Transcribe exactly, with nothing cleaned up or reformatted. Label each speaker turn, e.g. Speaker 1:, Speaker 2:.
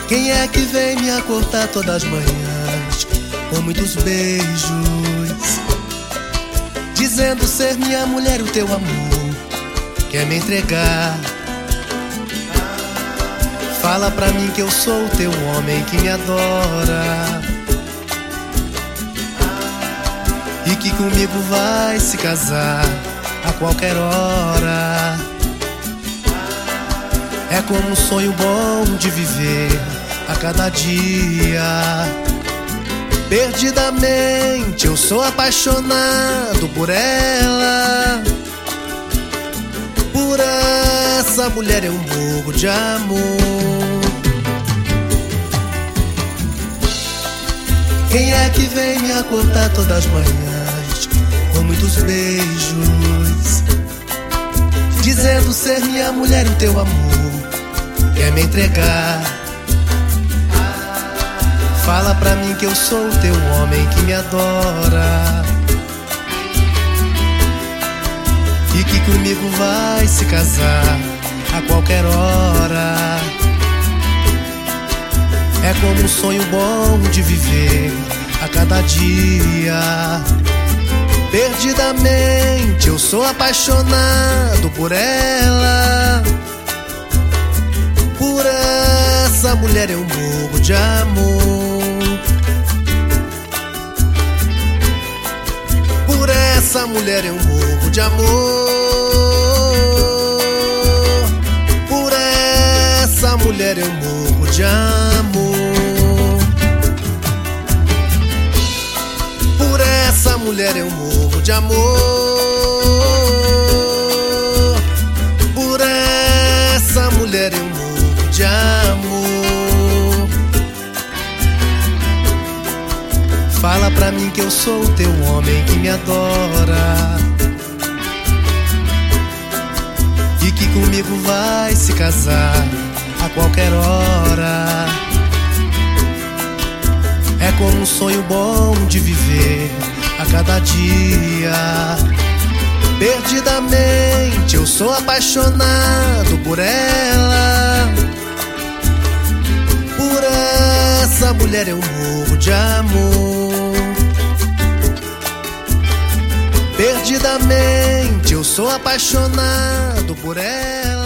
Speaker 1: Quem é que vem me acordar todas as manhãs com muitos beijos, dizendo ser minha mulher, o teu amor quer me entregar? Fala pra mim que eu sou o teu homem que me adora e que comigo vai se casar a qualquer hora. É como um sonho bom de viver a cada dia. Perdidamente eu sou apaixonado por ela. Por essa mulher eu morro de amor. Quem é que vem me acordar todas as manhãs com muitos beijos, dizendo ser minha mulher, o teu amor quer me entregar? Fala pra mim que eu sou o teu homem que me adora e que comigo vai se casar a qualquer hora. É como um sonho bom de viver a cada dia. Perdidamente eu sou apaixonado por ela. Por essa mulher eu morro de amor. Por essa mulher eu morro de amor. Por essa mulher eu morro de amor. Por essa mulher eu morro de amor. Por essa mulher eu morro de amor. Fala pra mim que eu sou o teu homem que me adora e que comigo vai se casar a qualquer hora. É como um sonho bom de viver a cada dia. Perdidamente eu sou apaixonado por ela. Por essa mulher eu morro de amor. Perdidamente eu sou apaixonado por ela.